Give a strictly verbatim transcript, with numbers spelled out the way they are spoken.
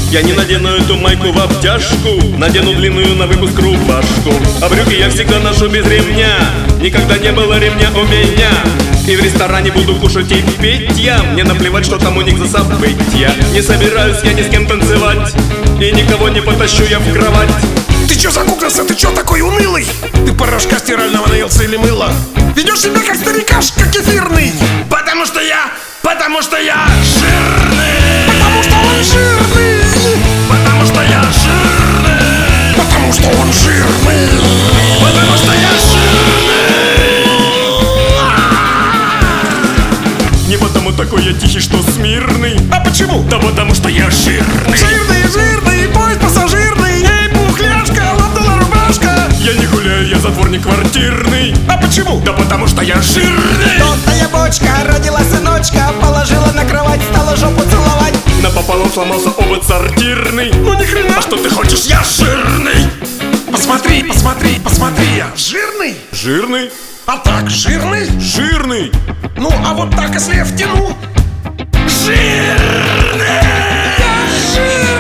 Я не надену эту майку в обтяжку, надену длинную на выпуск рубашку. А брюки я всегда ношу без ремня, никогда не было ремня у меня. И в ресторане буду кушать и пить я, мне наплевать, что там у них за события. Не собираюсь я ни с кем танцевать, и никого не потащу я в кровать. Ты чё загуглился, ты чё такой унылый? Ты порошка стирального наелся или мыла? Ведёшь себя как старикашка кефирный. Потому что я, потому что я жирный. Потому что он жирный. Потому что я жирный. Потому что он жирный. Потому что я жирный. Не потому такой я тихий, что смирный. А почему? Да потому что я жирный. Жирный, жирный, поезд пассажирный. Эй, пухляшка, лапнула рубашка. Я не гуляю, я затворник квартирный. А почему? Да потому что я жирный. Толстая бочка родила сыночка, положила на кровать, стала жопу целовать. Напополам сломался обод сортирный. Ну ни хрена. А что ты хочешь? Я жирный. Посмотри, посмотри, посмотри, я жирный. Жирный? А так жирный? Жирный. Ну, а вот так, если я втяну. Жирный! Я жирный!